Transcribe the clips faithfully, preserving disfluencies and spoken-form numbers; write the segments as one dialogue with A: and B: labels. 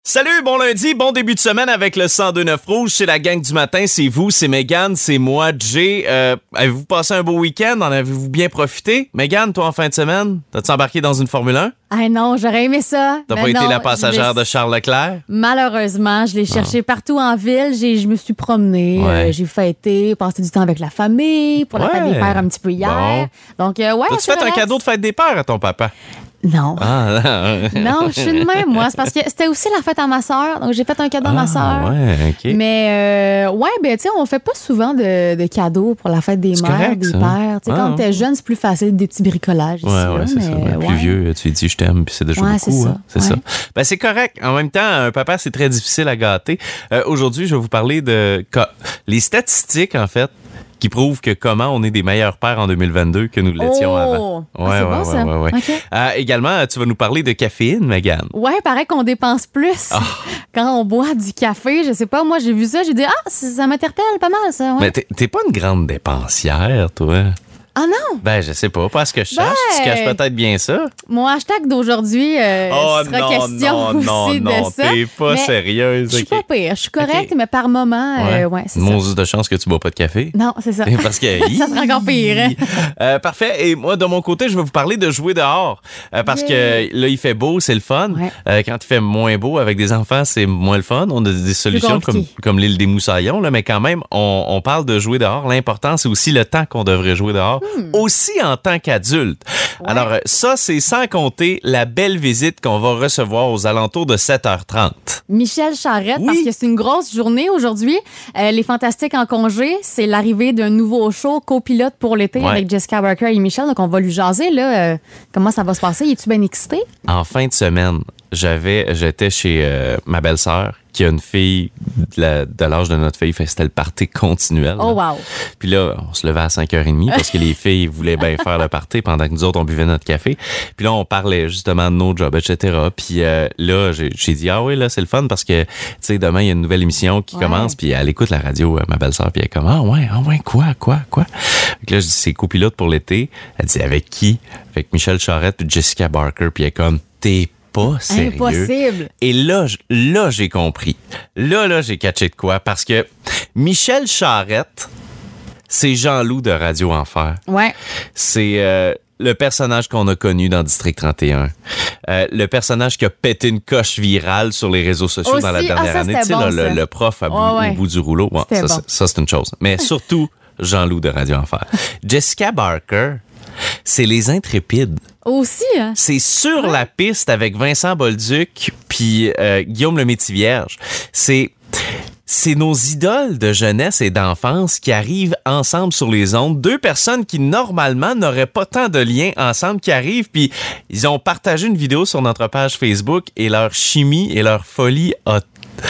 A: Salut, bon lundi, bon début de semaine avec le cent deux neuf Rouge. C'est la gang du matin, c'est vous, c'est Mégane, c'est moi, Jay. Euh, avez-vous passé un beau week-end? En avez-vous bien profité? Mégane, toi, en fin de semaine, t'as-tu embarqué dans une Formule un?
B: Ah non, j'aurais aimé ça.
A: T'as
B: Mais
A: pas
B: non,
A: été la passagère
B: je l'ai-
A: de Charles Leclerc?
B: Malheureusement, je l'ai cherché
A: Ah.
B: partout en ville. J'ai, je me suis promenée,
A: Ouais.
B: euh, j'ai fêté, passé du temps avec la famille, pour la
A: Ouais.
B: fête des pères un petit peu hier. Donc, euh, ouais,
A: T'as-tu
B: c'est
A: fait un
B: relax.
A: cadeau de fête des pères à ton papa?
B: Non.
A: Ah,
B: Non, je suis de même, moi. C'est parce que c'était aussi la fête à ma sœur. Donc, j'ai fait un cadeau à ma sœur.
A: ouais, OK.
B: Mais, euh, ouais, ben, tu sais, on fait pas souvent de, de cadeaux pour la fête des
A: C'est
B: mères,
A: correct,
B: des
A: ça.
B: pères. Tu sais,
A: Ah,
B: quand
A: ouais.
B: t'es jeune, c'est plus facile, des petits bricolages.
A: Ouais,
B: ici,
A: ouais,
B: là,
A: c'est ça.
B: mais,
A: Ben, plus
B: ouais.
A: vieux, tu lui dis je t'aime, puis c'est déjà
B: Ouais,
A: beaucoup.
B: c'est ça.
A: hein. C'est
B: Ouais.
A: ça. Ben, c'est correct. En même temps, un papa, c'est très difficile à gâter. Euh, aujourd'hui, je vais vous parler de co- les statistiques, en fait, qui prouvent que comment on est des meilleurs pères en deux mille vingt-deux que nous l'étions
B: Oh!
A: avant.
B: Ah, c'est bon, ça.
A: ouais, ouais.
B: OK.
A: Euh, également, tu vas nous parler de caféine, Mégane.
B: Ouais, paraît qu'on dépense plus
A: Ah.
B: quand on boit du café. Je sais pas, moi, j'ai vu ça, j'ai dit, ah, ça, ça m'interpelle pas mal, ça. Ouais.
A: Mais t'es, t'es pas une grande dépensière, toi.
B: Ah non!
A: Ben, je sais pas. Pas à ce que je cherche.
B: Ben.
A: Tu caches peut-être bien ça.
B: Mon hashtag d'aujourd'hui euh,
A: Oh
B: sera
A: non,
B: question
A: non, non,
B: aussi
A: non.
B: de ça.
A: T'es pas
B: Mais
A: sérieuse.
B: Je suis
A: OK.
B: pas pire. Je suis correcte,
A: OK.
B: mais par moment, euh, ouais, c'est ça.
A: Moses de chance que tu bois pas de café.
B: Non, c'est ça.
A: Parce que
B: Ça sera encore pire, hein?
A: Euh, parfait. Et moi, de mon côté, je vais vous parler de jouer dehors. Euh, parce
B: Yeah.
A: que là, il fait beau, c'est le fun.
B: Ouais.
A: Euh, quand il fait moins beau avec des enfants, c'est moins le fun. On a des solutions comme,
B: compliqué.
A: comme l'île des Moussaillons, là, mais quand même, on, on parle de jouer dehors. L'important, c'est aussi le temps qu'on devrait jouer dehors,
B: Hmm.
A: aussi en tant qu'adulte. Alors, euh, ça, c'est sans compter la belle visite qu'on va recevoir aux alentours de sept heures trente.
B: Michel Charette,
A: Oui.
B: parce que c'est une grosse journée aujourd'hui. Euh, les Fantastiques en congé, c'est l'arrivée d'un nouveau show copilote pour l'été
A: Ouais.
B: avec Jessica Barker et Michel. Donc, on va lui jaser, là. euh, comment ça va se passer? Es-tu bien excité?
A: En fin de semaine, j'avais, j'étais chez euh, ma belle-sœur qui a une fille de, la- de l'âge de notre fille. Fait que c'était le party continuel.
B: Oh,
A: là.
B: wow.
A: Puis là, on se levait à cinq heures trente parce que les filles voulaient bien faire le party pendant que nous autres, on buvait notre café. Puis là, on parlait justement de nos jobs, et cetera. Puis euh, là, j'ai, j'ai dit, ah oui, là, c'est le fun parce que, tu sais, demain, il y a une nouvelle émission qui
B: Ouais.
A: commence. Puis elle écoute la radio, euh, ma belle-sœur. Puis elle est comme, ah ouais, ah ouais, quoi, quoi, quoi? Fait que là, je dis, c'est copilote pour l'été. Elle dit, avec qui? Avec Michel Charette puis Jessica Barker. Puis elle est comme, t'es pas sérieux.
B: Impossible.
A: Et là, j- là, j'ai compris. Là, là, j'ai catché de quoi? Parce que Michel Charette, c'est Jean-Loup de Radio Enfer.
B: Ouais.
A: C'est euh, le personnage qu'on a connu dans District trente et un. Euh, le personnage qui a pété une coche virale sur les réseaux sociaux
B: Aussi,
A: dans la
B: ah,
A: dernière
B: ça,
A: année.
B: c'était
A: Tu sais,
B: bon,
A: là,
B: ça.
A: le, le prof à bout-
B: Ouais, ouais.
A: au bout du rouleau. Bon,
B: C'était
A: ça,
B: bon.
A: c'est- ça, c'est une chose. Mais surtout, Jean-Loup de Radio Enfer. Jessica Barker, c'est Les Intrépides.
B: Aussi, hein?
A: C'est sur la piste avec Vincent Bolduc puis euh, Guillaume le Métis-Vierge. C'est c'est nos idoles de jeunesse et d'enfance qui arrivent ensemble sur les ondes. Deux personnes qui, normalement, n'auraient pas tant de liens ensemble, qui arrivent, puis ils ont partagé une vidéo sur notre page Facebook et leur chimie et leur folie a-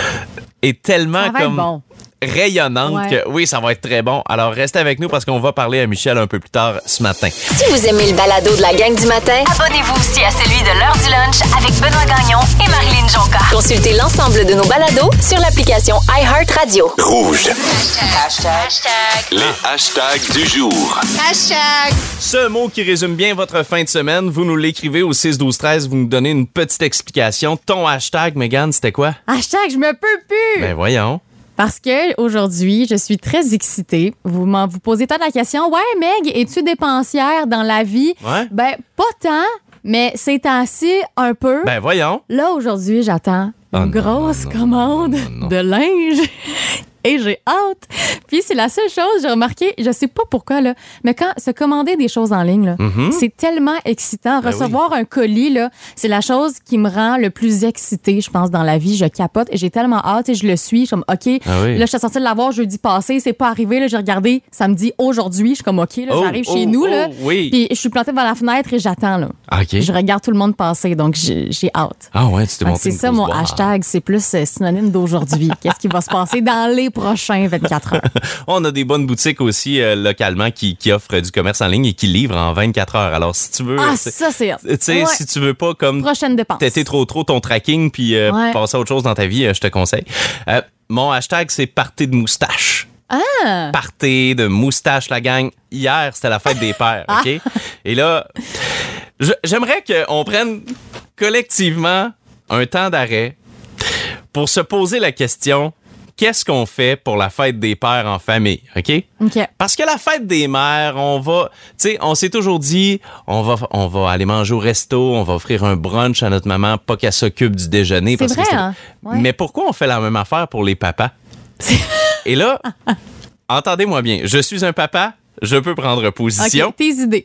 A: est tellement
B: Ça va être
A: comme
B: bon.
A: rayonnante
B: Ouais.
A: que oui, ça va être très bon. Alors, restez avec nous parce qu'on va parler à Michel un peu plus tard ce matin.
C: Si vous aimez le balado de la gang du matin,
D: Abonnez-vous aussi à celui de l'heure du lunch avec Benoît Gagnon et Marilyn Jonca.
C: consultez l'ensemble de nos balados sur l'application iHeartRadio.
E: Rouge.
D: Hashtag.
E: Les hashtags du jour.
A: Ce mot qui résume bien votre fin de semaine, vous nous l'écrivez au six douze treize, vous nous donnez une petite explication. Ton hashtag, Mégane, c'était quoi?
B: Hashtag, je me peux plus!
A: Ben voyons.
B: Parce que aujourd'hui, je suis très excitée. Vous m'en vous posez tant la question. Ouais, Meg, es-tu dépensière dans la vie?
A: Ouais.
B: Ben, pas tant, mais ces temps-ci, un peu.
A: Ben voyons.
B: Là, aujourd'hui, j'attends une
A: Oh non,
B: grosse
A: non, non,
B: commande
A: non, non.
B: de linge. Et j'ai hâte. Puis c'est la seule chose, j'ai remarqué, je sais pas pourquoi, là, mais quand se commander des choses en ligne, là,
A: Mhm.
B: c'est tellement excitant.
A: Ben
B: Recevoir un colis, là, c'est la chose qui me rend le plus excitée, je pense, dans la vie. Je capote et j'ai tellement hâte et je le suis. Je suis comme, OK,
A: Ah oui.
B: là, je suis sortie de l'avoir jeudi passé, c'est pas arrivé. Là, j'ai regardé samedi, aujourd'hui. Je suis comme, OK, là,
A: Oh,
B: j'arrive
A: oh,
B: chez nous.
A: oh,
B: là,
A: oui.
B: Puis je suis plantée devant la fenêtre et j'attends. Là.
A: OK.
B: Je regarde tout le monde passer, donc j'ai j'ai hâte.
A: Ah ouais, tu t'es
B: Donc,
A: monté
B: c'est
A: une
B: ça
A: grosse
B: mon
A: barre.
B: hashtag, c'est plus euh, synonyme d'aujourd'hui. Qu'est-ce qui va se passer dans les prochains vingt-quatre heures?
A: On a des bonnes boutiques aussi euh, localement qui, qui offrent du commerce en ligne et qui livrent en vingt-quatre heures. Alors, si tu veux...
B: Ah,
A: c'est-
B: ça, c'est hot.
A: Tu sais,
B: Ouais.
A: si tu veux pas comme
B: Prochaine dépense.
A: têter trop trop ton tracking puis euh,
B: Ouais.
A: passer à autre chose dans ta vie, euh, je te conseille. Euh, mon hashtag, c'est party de moustache.
B: Ah!
A: Party de moustache, la gang. Hier, c'était la fête des pères, OK? Et là, je- j'aimerais qu'on prenne collectivement un temps d'arrêt pour se poser la question, qu'est-ce qu'on fait pour la fête des pères en famille, OK?
B: OK.
A: Parce que la fête des mères, on va, tu sais, on s'est toujours dit, on va, on va aller manger au resto, on va offrir un brunch à notre maman, pas qu'elle s'occupe du déjeuner.
B: C'est
A: parce
B: vrai,
A: que
B: hein? Ouais.
A: Mais pourquoi on fait la même affaire pour les papas? Et là, entendez-moi bien, je suis un papa, je peux prendre position.
B: OK, tes idées.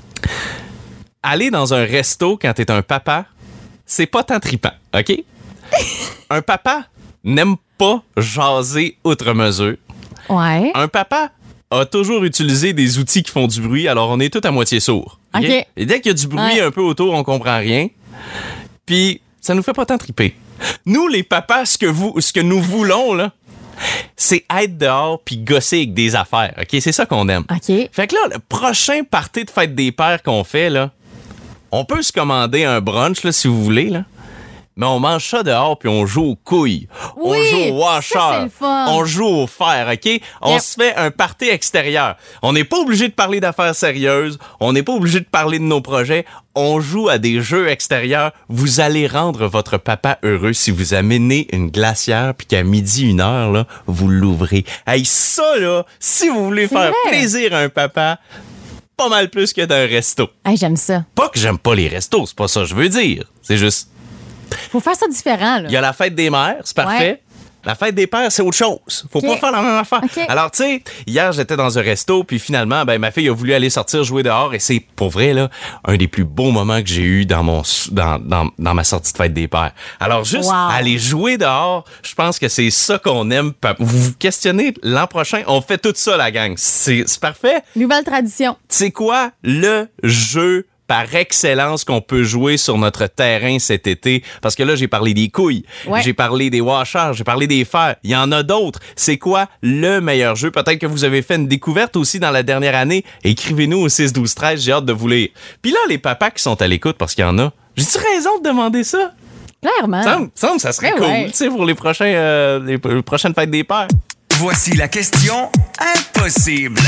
A: Aller dans un resto quand t'es un papa, c'est pas tant trippant, OK? Un papa n'aime pas jaser outre mesure.
B: Ouais.
A: Un papa a toujours utilisé des outils qui font du bruit, alors on est tous à moitié sourds. OK?
B: OK.
A: Et dès qu'il y a du bruit
B: Ouais.
A: un peu autour, on comprend rien. Puis ça nous fait pas tant triper. Nous, les papas, ce que, vous, ce que nous voulons, là, c'est être dehors puis gosser avec des affaires. OK? C'est ça qu'on aime.
B: OK.
A: Fait que là, le prochain party de fête des pères qu'on fait, là, on peut se commander un brunch, là, si vous voulez, là. Mais on mange ça dehors puis on joue aux couilles. on
B: Oui,
A: joue au washer.
B: ça, c'est le fun.
A: On joue au fer, OK? On
B: Yep.
A: se fait un party extérieur. On n'est pas obligé de parler d'affaires sérieuses. On n'est pas obligé de parler de nos projets. On joue à des jeux extérieurs. Vous allez rendre votre papa heureux si vous amenez une glacière puis qu'à midi, une heure, là, vous l'ouvrez. Hey, ça, là, si vous voulez
B: C'est
A: faire
B: vrai.
A: plaisir à un papa, pas mal plus que d'un resto.
B: Hey, j'aime ça.
A: Pas que j'aime pas les restos, c'est pas ça que je veux dire. C'est juste...
B: Faut faire ça différent, là.
A: Il y a la fête des mères, c'est parfait.
B: Ouais.
A: La fête des pères, c'est autre chose. Faut
B: OK.
A: pas faire la même affaire.
B: OK.
A: Alors, tu sais, hier, j'étais dans un resto, puis finalement, ben, ma fille a voulu aller sortir jouer dehors, et c'est, pour vrai, là, un des plus beaux moments que j'ai eu dans mon, dans, dans, dans ma sortie de fête des pères. Alors, juste
B: Wow.
A: aller jouer dehors, je pense que c'est ça qu'on aime. Vous vous questionnez, l'an prochain, on fait tout ça, la gang. C'est, c'est parfait.
B: Nouvelle tradition.
A: C'est quoi le jeu par excellence qu'on peut jouer sur notre terrain cet été? Parce que là, j'ai parlé des couilles,
B: Ouais.
A: j'ai parlé des washers, j'ai parlé des fers. Il y en a d'autres. C'est quoi le meilleur jeu? Peut-être que vous avez fait une découverte aussi dans la dernière année. Écrivez-nous au six douze treize, j'ai hâte de vous lire. Puis là, les papas qui sont à l'écoute, parce qu'il y en a, j'ai-tu raison de demander ça?
B: Clairement.
A: Ça me semble, ça serait
B: Ben
A: cool,
B: ouais.
A: tu sais, pour les, prochains, euh, les, les prochaines fêtes des pères.
F: Voici la question impossible.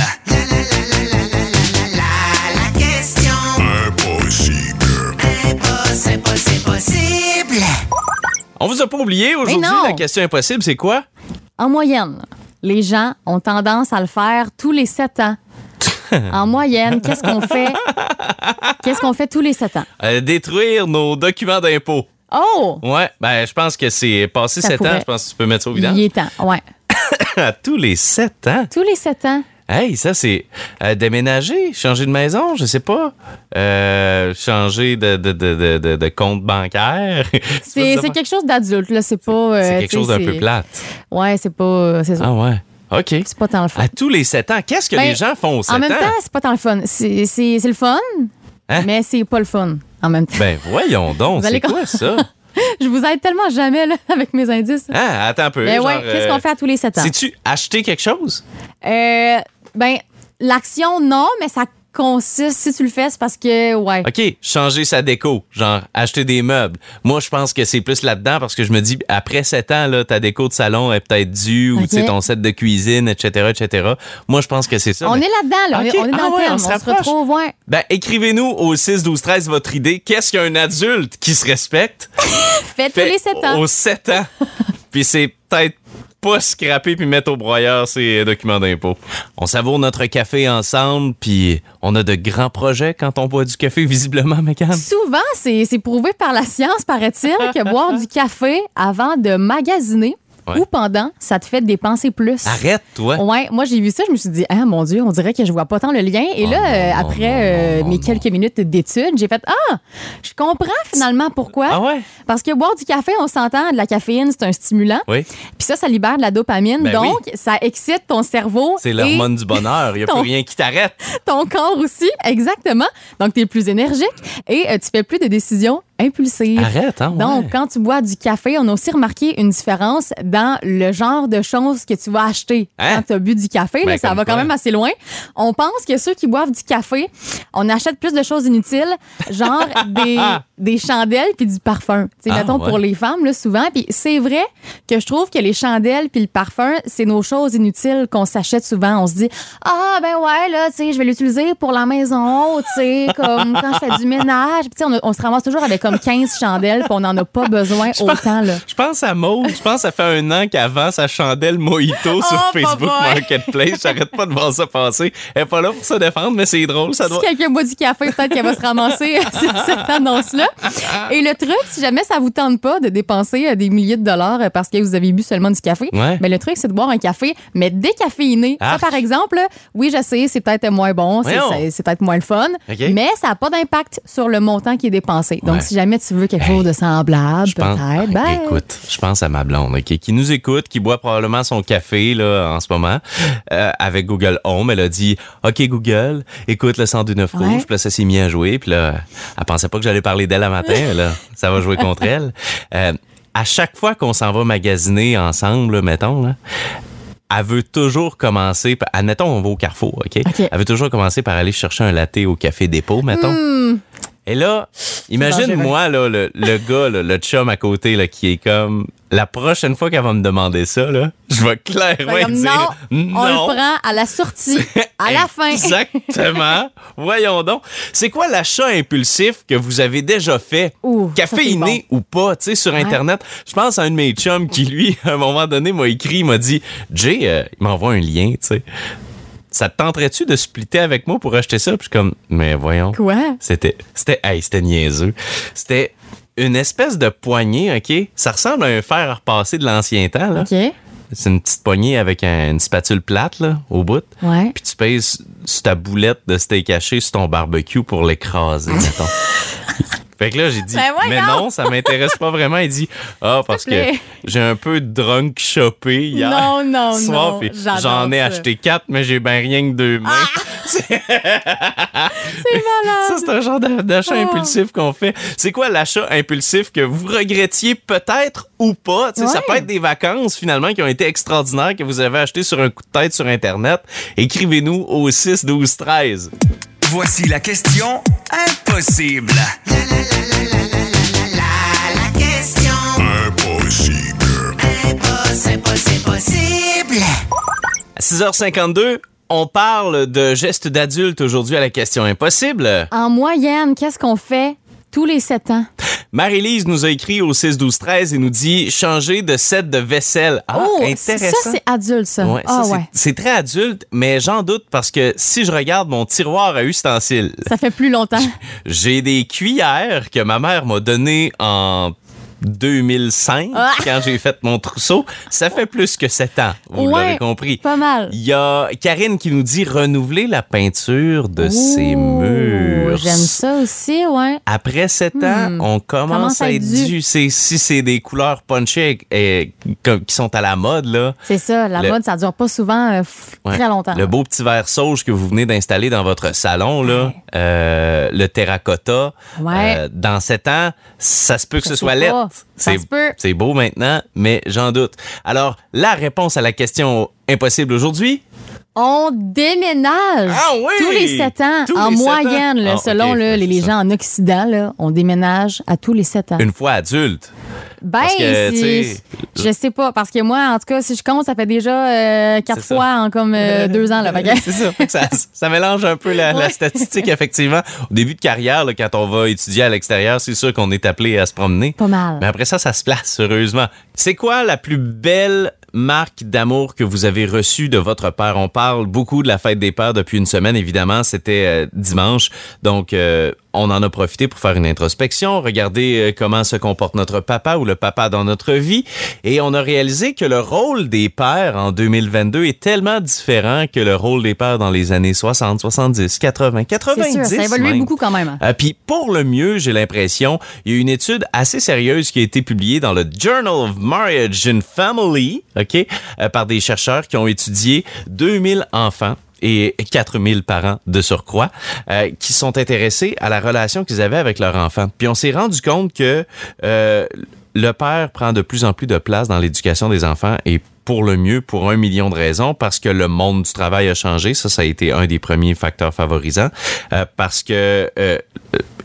G: La question
F: Impossible.
G: impossible, impossible, possible.
A: On vous a pas oublié, aujourd'hui,
B: non.
A: la question impossible, c'est quoi?
B: En moyenne, les gens ont tendance à le faire tous les sept ans. En moyenne, qu'est-ce qu'on fait? Qu'est-ce qu'on fait tous les sept ans?
A: Euh, détruire nos documents d'impôt.
B: Oh!
A: Ouais, ben je pense que c'est passé
B: Ça
A: sept ans,
B: pourrait.
A: je pense que tu peux mettre ça au vidange.
B: Il est temps, ouais.
A: À tous les sept ans.
B: Tous les sept ans.
A: Hey, ça c'est euh, déménager, changer de maison, je sais pas. Euh, changer de, de, de, de, de, de compte bancaire.
B: C'est c'est quelque chose d'adulte, là. C'est pas. euh,
A: C'est quelque
B: tu sais,
A: chose d'un
B: c'est-
A: peu plate.
B: Ouais, c'est pas. euh, C'est ça.
A: Ah ouais. OK.
B: C'est pas tant le fun.
A: À tous les sept ans, qu'est-ce que
B: Ben,
A: les gens font aux sept
B: En même
A: ans?
B: temps, c'est pas tant le fun. C'est c'est- c'est le fun,
A: Hein?
B: mais c'est pas le fun en même temps.
A: Ben voyons donc,
B: Vous allez
A: c'est quoi ça?
B: Je vous aide tellement jamais là, avec mes indices.
A: Hein, attends un peu.
B: Mais
A: genre,
B: ouais, qu'est-ce
A: euh,
B: qu'on fait à tous les sept ans?
A: Sais-tu acheter quelque chose?
B: Euh, ben, l'action, non, mais ça consiste, si tu le fais, c'est parce que, ouais.
A: OK, changer sa déco, genre acheter des meubles. Moi, je pense que c'est plus là-dedans parce que je me dis, après sept ans, là, ta déco de salon est peut-être due ou
B: OK.
A: tu sais, ton set de cuisine, et cetera, et cetera. Moi, je pense que c'est ça.
B: On
A: mais-
B: est là-dedans, là. On est-
A: OK.
B: On est dans
A: Ah
B: le
A: ouais,
B: thème.
A: on se
B: On se
A: rapproche.
B: retrouve, ouais.
A: Ben, écrivez-nous au six douze treize votre idée. Qu'est-ce qu'un adulte qui se respecte
B: Faites tous
A: fait
B: les sept ans.
A: aux sept ans? Puis c'est peut-être pas scraper puis mettre au broyeur ses documents d'impôt. On savoure notre café ensemble, puis on a de grands projets quand on boit du café, visiblement, Mégane.
B: Souvent, c'est c'est prouvé par la science, paraît-il, que boire du café avant de magasiner
A: Ouais.
B: ou pendant, ça te fait dépenser plus.
A: Arrête, toi.
B: Ouais, moi j'ai vu ça, je me suis dit, ah mon Dieu, on dirait que je vois pas tant le lien. Et
A: Oh
B: là,
A: non,
B: euh,
A: non,
B: après
A: non,
B: euh,
A: non,
B: mes
A: non.
B: quelques minutes d'études, j'ai fait, ah, je comprends finalement pourquoi.
A: Ah ouais?
B: Parce que boire du café, on s'entend, de la caféine, c'est un stimulant.
A: Oui.
B: Puis ça, ça libère de la dopamine.
A: Ben
B: donc,
A: oui.
B: ça excite ton cerveau.
A: C'est
B: et
A: l'hormone du bonheur. Il n'y a
B: ton-
A: plus rien qui t'arrête.
B: ton corps aussi. Exactement. Donc, tu es plus énergique et euh, tu fais plus de décisions impulsives.
A: Arrête, hein? ouais.
B: Donc, quand tu bois du café, on a aussi remarqué une différence dans le genre de choses que tu vas acheter
A: Hein?
B: quand tu as bu du café.
A: Ben,
B: là, ça
A: comme
B: va quand
A: quoi?
B: même assez loin. On pense que ceux qui boivent du café, on achète plus de choses inutiles, genre des des chandelles puis du parfum. Tu sais,
A: Ah,
B: mettons
A: ouais.
B: pour les femmes, là, souvent. Puis c'est vrai que je trouve que les chandelles puis le parfum, c'est nos choses inutiles qu'on s'achète souvent. On se dit, ah, ben ouais, là, tu sais, je vais l'utiliser pour la maison, tu sais, comme quand je fais du ménage. Puis tu sais, on, a- on se ramasse toujours avec comme quinze chandelles puis on n'en a pas besoin autant, là.
A: Je pense à Maud. Je pense que ça fait un an qu'elle vend sa chandelle Mojito sur
B: Oh,
A: Facebook
B: pas vrai.
A: Marketplace. J'arrête pas de voir ça passer. Elle est pas là pour se défendre, mais c'est drôle. Ça doit...
B: Si quelqu'un boit du café, peut-être qu'elle va se ramasser sur cette annonce-là. Et le truc, si jamais ça vous tente pas de dépenser euh, des milliers de dollars euh, parce que vous avez bu seulement du café,
A: Ouais.
B: ben, le truc, c'est de boire un café, mais décaféiné. Ça,
A: Arc.
B: par exemple, là, oui, je sais, c'est peut-être moins bon, c'est,
A: Voyons.
B: c'est, c'est peut-être moins le fun,
A: OK.
B: mais ça n'a pas d'impact sur le montant qui est dépensé. Donc,
A: Ouais.
B: si jamais tu veux quelque chose de semblable,
A: Je pense,
B: peut-être, ben...
A: écoute, je pense à ma blonde, OK, qui nous écoute, qui boit probablement son café là en ce moment euh, avec Google Home. Elle a dit, OK Google, écoute le cent deux neuf
B: Ouais.
A: rouge. Puis là, ça s'est mis à jouer. Puis là, elle pensait pas que j'allais parler d'elle à matin. Là, ça va jouer contre elle. Euh, à chaque fois qu'on s'en va magasiner ensemble, là, mettons, là, elle veut toujours commencer, par- admettons, on va au Carrefour, OK?
B: OK.
A: Elle veut toujours commencer par aller chercher un latte au Café Dépôt, mettons.
B: Hmm.
A: Et là, imagine-moi, là, le, le gars, là, le chum à côté, là, qui est comme... La prochaine fois qu'elle va me demander ça, là, je vais clairement
B: Fait comme,
A: dire...
B: non, on le prend à la sortie, à la fin.
A: Exactement. Voyons donc. C'est quoi l'achat impulsif que vous avez déjà fait?
B: Ouh, ça,
A: Caféiné ou pas, tu sais, sur Internet. Je pense à un de mes chums qui, lui, à un moment donné, m'a écrit, il m'a dit, Jay, euh, il m'envoie un lien, tu sais. Ça te tenterait-tu de splitter avec moi pour acheter ça? Puis je suis comme, mais voyons.
B: Quoi?
A: C'était, c'était, hey, c'était niaiseux. C'était une espèce de poignée, OK? Ça ressemble à un fer à repasser de l'ancien temps, là.
B: OK.
A: C'est une petite poignée avec un- une spatule plate, là, au bout.
B: Ouais.
A: Puis tu pèses sur ta boulette de steak haché sur ton barbecue pour l'écraser, mettons. Fait que là, j'ai dit,
B: Ben voyons!
A: mais non, ça m'intéresse pas vraiment. Il dit, ah, parce
B: te plaît.
A: que j'ai un peu drunk chopé hier.
B: Non, non,
A: soir,
B: non.
A: puis
B: J'adore
A: j'en ai
B: ça.
A: acheté quatre, mais j'ai ben rien que deux mains.
B: C'est malade.
A: Ça, c'est un genre d'a- d'achat
B: Oh.
A: impulsif qu'on fait. C'est quoi l'achat impulsif que vous regrettiez peut-être ou pas? Tu sais, Ça
B: Ouais.
A: peut être des vacances, finalement, qui ont été extraordinaires, que vous avez acheté sur un coup de tête sur Internet. Écrivez-nous au six douze treize.
F: Voici la question impossible.
G: La question
F: Impossible.
G: impossible, possible, possible.
A: À six heures cinquante-deux, on parle de gestes d'adultes aujourd'hui à la question impossible.
B: En moyenne, qu'est-ce qu'on fait tous les sept ans?
A: Marie-Lise nous a écrit au six douze treize et nous dit changer de set de vaisselle. Ah,
B: oh,
A: intéressant.
B: ça, c'est adulte, ça.
A: Ouais,
B: ah,
A: ça, c'est-
B: ouais.
A: c'est très adulte, mais j'en doute parce que si je regarde mon tiroir à ustensiles,
B: Ça fait plus longtemps.
A: j'ai des cuillères que ma mère m'a données en deux mille cinq
B: Ah!
A: quand j'ai fait mon trousseau. Ça fait plus que sept ans, vous
B: Ouais,
A: l'aurez compris.
B: Pas mal.
A: Il y a Karine qui nous dit renouveler la peinture de ses
B: Ouh,
A: murs.
B: J'aime ça aussi, ouais.
A: Après sept ans,
B: Hmm.
A: on commence
B: Commence
A: à
B: à
A: être
B: être dû.
A: dû. C'est- Si c'est des couleurs punchées et, comme- qui sont à la mode, là.
B: C'est ça, la
A: Le-
B: mode, ça dure pas souvent euh, f-
A: Ouais.
B: très longtemps.
A: Le beau petit verre sauge que vous venez d'installer dans votre salon, là, euh, le terracotta.
B: Ouais.
A: euh, dans sept ans, ça se peut que
B: Je
A: ce
B: sais
A: soit
B: pas.
A: lettre.
B: Ça se peut.
A: C'est beau maintenant, mais j'en doute. Alors, la réponse à la question impossible aujourd'hui?
B: On déménage
A: Ah oui!
B: tous les sept ans.
A: Tous
B: en
A: les sept
B: moyenne,
A: ans?
B: là,
A: Ah,
B: selon
A: ok,
B: là,
A: ouais,
B: les,
A: c'est
B: les
A: ça.
B: gens en Occident, là, on déménage à tous les sept ans.
A: Une fois adulte.
B: Ben,
A: Parce que,
B: c'est-
A: tu sais,
B: je sais pas, parce que moi, en tout cas, si je compte, ça fait déjà euh, quatre
A: C'est ça.
B: fois en comme euh, deux ans. Là, Fait que-
A: C'est ça. Fait que ça. Ça mélange un peu la, la
B: Ouais.
A: statistique, effectivement. Au début de carrière, là, quand on va étudier à l'extérieur, c'est sûr qu'on est appelé à se promener.
B: Pas mal.
A: Mais après ça, ça se place, heureusement. C'est quoi la plus belle marque d'amour que vous avez reçue de votre père? On parle beaucoup de la fête des pères depuis une semaine, évidemment. C'était euh, dimanche. Donc, euh, on en a profité pour faire une introspection, regarder euh, comment se comporte notre papa ou le papa dans notre vie. Et on a réalisé que le rôle des pères en deux mille vingt-deux est tellement différent que le rôle des pères dans les années soixante, soixante-dix, quatre-vingts,
B: C'est
A: quatre-vingt-dix.
B: sûr, ça a évolué
A: même.
B: beaucoup quand même.
A: Euh, Puis pour le mieux, j'ai l'impression, il y a une étude assez sérieuse qui a été publiée dans le Journal of Marriage and Family, ok, euh, par des chercheurs qui ont étudié deux mille enfants et quatre mille parents de surcroît, euh, qui sont intéressés à la relation qu'ils avaient avec leur enfant. Puis on s'est rendu compte que euh, le père prend de plus en plus de place dans l'éducation des enfants et pour le mieux, pour un million de raisons, parce que le monde du travail a changé. Ça, ça a été un des premiers facteurs favorisants. Euh, parce que euh,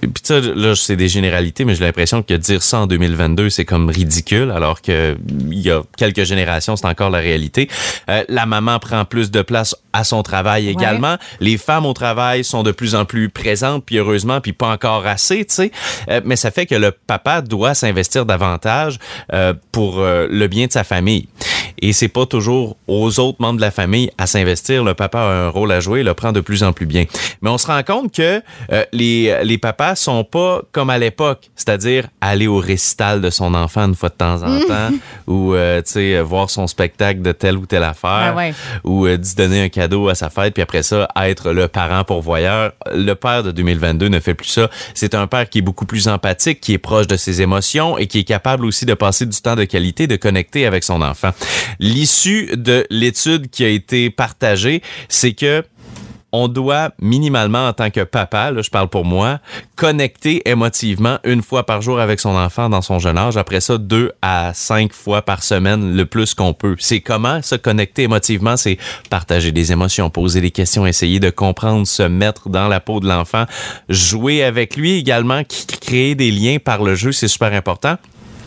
A: puis ça, là, c'est des généralités, mais j'ai l'impression que dire ça en deux mille vingt-deux, c'est comme ridicule, alors que il y a quelques générations, c'est encore la réalité. Euh, la maman prend plus de place à son travail également. Ouais. Les femmes au travail sont de plus en plus présentes, puis heureusement, puis pas encore assez, tu sais. Euh, mais ça fait que le papa doit s'investir davantage euh, pour euh, le bien de sa famille. Et c'est pas toujours aux autres membres de la famille à s'investir. Le papa a un rôle à jouer, il le prend de plus en plus bien. Mais on se rend compte que euh, les, les papas sont pas comme à l'époque, c'est-à-dire aller au récital de son enfant une fois de temps en temps, ou euh, tu sais, voir son spectacle de telle ou telle affaire,
B: ben ouais.
A: ou euh, d'y donner un cadeau à sa fête, puis après ça, être le parent pourvoyeur. Le père de deux mille vingt-deux ne fait plus ça. C'est un père qui est beaucoup plus empathique, qui est proche de ses émotions et qui est capable aussi de passer du temps de qualité, de connecter avec son enfant. L'issue de l'étude qui a été partagée, c'est que on doit minimalement, en tant que papa, là, je parle pour moi, connecter émotivement une fois par jour avec son enfant dans son jeune âge. Après ça, deux à cinq fois par semaine, le plus qu'on peut. C'est comment se connecter émotivement? C'est partager des émotions, poser des questions, essayer de comprendre, se mettre dans la peau de l'enfant, jouer avec lui également, créer des liens par le jeu, c'est super important.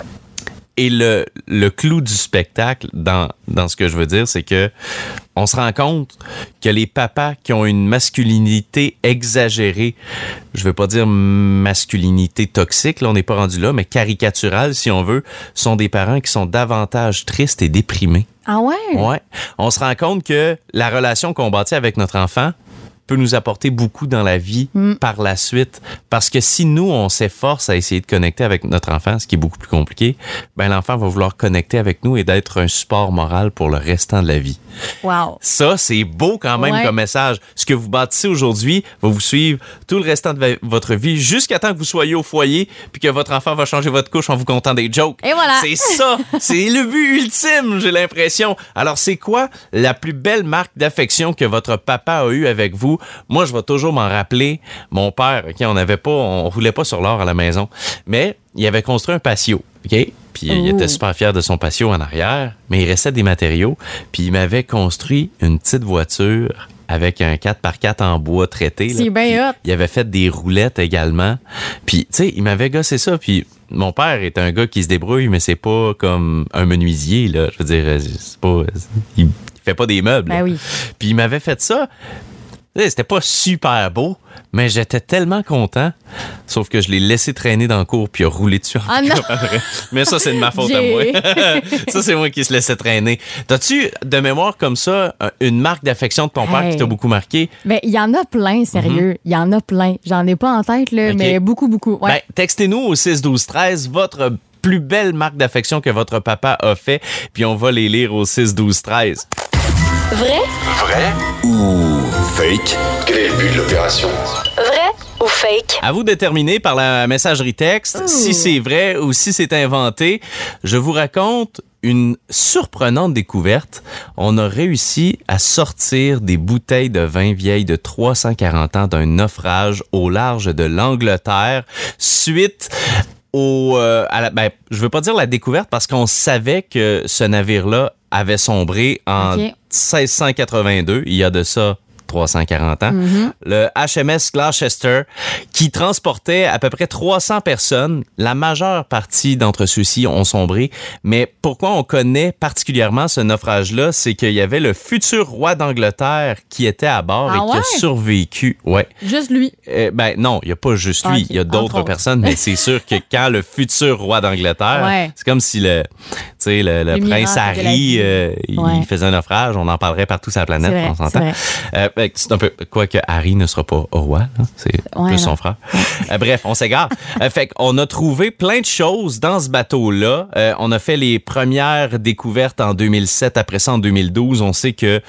A: Et le, le clou du spectacle, dans, dans ce que je veux dire, c'est que on se rend compte que les papas qui ont une masculinité exagérée, je veux pas dire masculinité toxique, là, on n'est pas rendu là, mais caricaturale, si on veut, sont des parents qui sont davantage tristes et déprimés.
B: Ah ouais?
A: Ouais. On se rend compte que la relation qu'on bâtit avec notre enfant peut nous apporter beaucoup dans la vie mm. par la suite. Parce que si nous, on s'efforce à essayer de connecter avec notre enfant, ce qui est beaucoup plus compliqué, ben l'enfant va vouloir connecter avec nous et d'être un support moral pour le restant de la vie.
B: Wow.
A: Ça, c'est beau quand même ouais. comme message. Ce que vous bâtissez aujourd'hui va vous suivre tout le restant de v- votre vie jusqu'à temps que vous soyez au foyer puis que votre enfant va changer votre couche en vous contant des jokes.
B: Et voilà.
A: C'est ça. C'est le but ultime, j'ai l'impression. Alors, c'est quoi la plus belle marque d'affection que votre papa a eue avec vous? Moi, je vais toujours m'en rappeler. Mon père, OK, on n'avait pas, on roulait pas sur l'or à la maison, mais il avait construit un patio, OK? Puis il était super fier de son patio en arrière, mais il restait des matériaux. Puis il m'avait construit une petite voiture avec un quatre par quatre en bois traité.
B: C'est bien hot.
A: Il avait fait des roulettes également. Puis, tu sais, il m'avait gossé ça. Puis mon père est un gars qui se débrouille, mais c'est pas comme un menuisier, là. Je veux dire, c'est pas... Il fait pas des meubles.
B: Ben oui.
A: Puis il m'avait fait ça. C'était pas super beau, mais j'étais tellement content. Sauf que je l'ai laissé traîner dans le cours puis a roulé dessus.
B: Ah non!
A: Mais ça, c'est de ma faute à moi. Ça, c'est moi qui se laissais traîner. T'as-tu, de mémoire comme ça, une marque d'affection de ton père hey. qui t'a beaucoup marqué?
B: Ben, il y en a plein, sérieux. Il mm-hmm. y en a plein. J'en ai pas en tête, là, okay. mais beaucoup, beaucoup. Ouais.
A: Ben, textez-nous au six douze treize votre plus belle marque d'affection que votre papa a fait, puis on va les lire au six douze treize.
C: Vrai?
E: Vrai ou fake? Quel est le but de l'opération?
C: Vrai ou fake?
A: À vous de déterminer par la messagerie texte Ouh. si c'est vrai ou si c'est inventé. Je vous raconte une surprenante découverte. On a réussi à sortir des bouteilles de vin vieilles de trois cent quarante ans d'un naufrage au large de l'Angleterre suite au... Euh, à la, ben, je veux pas dire la découverte parce qu'on savait que ce navire-là avait sombré en okay. seize cent quatre-vingt-deux. Il y a de ça trois cent quarante ans. Mm-hmm. Le H M S Gloucester qui transportait à peu près trois cents personnes. La majeure partie d'entre ceux-ci ont sombré. Mais pourquoi on connaît particulièrement ce naufrage-là, c'est qu'il y avait le futur roi d'Angleterre qui était à bord ah et
B: ouais?
A: qui a survécu. Ouais.
B: Juste lui?
A: Euh, ben non, il n'y a pas juste lui. Il okay. y a d'autres personnes, mais c'est sûr que quand le futur roi d'Angleterre, ouais. c'est comme si le, tu sais, le, le prince Harry, euh, ouais. il faisait un naufrage, on en parlerait partout sur la planète,
B: vrai,
A: on s'entend. Euh, c'est un peu quoi que Harry ne sera pas au roi, là. C'est ouais, plus son non. frère. Euh, bref, on s'égare. euh, fait qu'on a trouvé plein de choses dans ce bateau-là. Euh, on a fait les premières découvertes en deux mille sept. Après ça, en deux mille douze, on sait que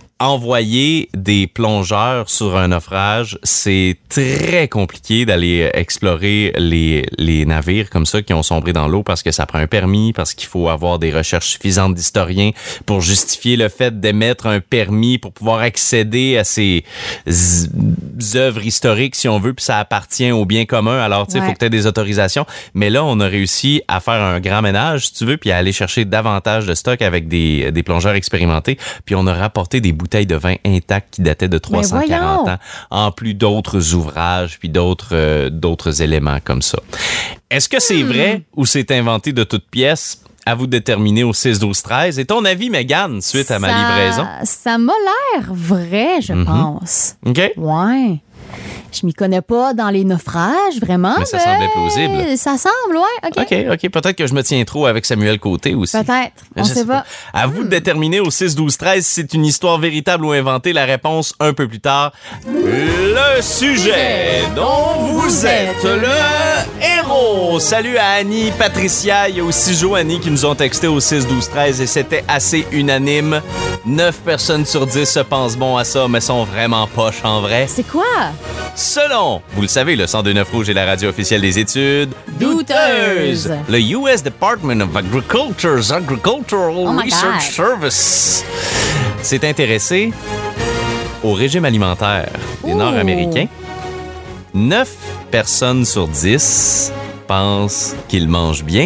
A: envoyer des plongeurs sur un naufrage, c'est très compliqué d'aller explorer les, les navires comme ça qui ont sombré dans l'eau parce que ça prend un permis, parce qu'il faut avoir des recherches suffisantes d'historiens pour justifier le fait d'émettre un permis pour pouvoir accéder à ces z- œuvres historiques, si on veut, puis ça appartient au bien commun. Alors, tu sais, il ouais. faut que tu aies des autorisations. Mais là, on a réussi à faire un grand ménage, si tu veux, puis à aller chercher davantage de stock avec des, des plongeurs expérimentés. Puis on a rapporté des bouteilles bouteille de vin intacte qui datait de trois cent quarante ans, en plus d'autres ouvrages puis d'autres, euh, d'autres éléments comme ça. Est-ce que c'est hmm. vrai ou c'est inventé de toutes pièces? À vous de déterminer au six douze treize. Et ton avis, Mégane, suite
B: ça,
A: à ma livraison?
B: Ça m'a l'air vrai, je mm-hmm. pense.
A: OK.
B: Ouais. Je m'y connais pas dans les naufrages, vraiment.
A: Mais ça
B: mais
A: semblait plausible.
B: Ça semble, ouais. OK.
A: OK, OK. Peut-être que je me tiens trop avec Samuel Côté aussi.
B: Peut-être. On
A: je
B: sait pas.
A: pas. À vous de déterminer au six douze treize si c'est une histoire véritable ou inventée. La réponse un peu plus tard. Le sujet dont vous êtes le héros. Salut à Annie, Patricia. Il y a aussi Joanie qui nous ont texté au six douze treize et c'était assez unanime. neuf personnes sur dix se pensent bon à ça, mais sont vraiment poches en vrai.
B: C'est quoi?
A: Selon, vous le savez, le cent deux neuf Rouge est la radio officielle des études
B: douteuses.
A: Le U S Department of Agriculture's Agricultural
B: oh
A: Research Service s'est intéressé au régime alimentaire des
B: Ooh.
A: Nord-Américains. neuf personnes sur dix pensent qu'ils mangent bien.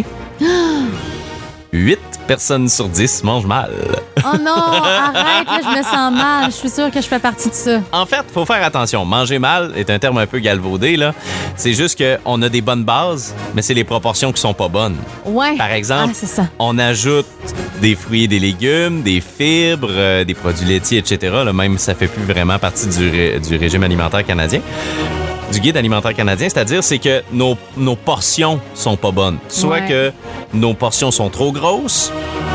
A: huit personnes sur dix mangent mal.
B: Oh non, arrête, là, je me sens mal. Je suis sûre que je fais partie de ça.
A: En fait, il faut faire attention. Manger mal est un terme un peu galvaudé, là. C'est juste qu'on a des bonnes bases, mais c'est les proportions qui sont pas bonnes.
B: Ouais.
A: Par exemple,
B: ah, c'est ça.
A: on ajoute des fruits et des légumes, des fibres, euh, des produits laitiers, et cetera. Là, même ça fait plus vraiment partie du, ré- du régime alimentaire canadien. Du guide alimentaire canadien, c'est-à-dire c'est que nos, nos portions sont pas bonnes. Soit
B: ouais.
A: que nos portions sont trop grosses,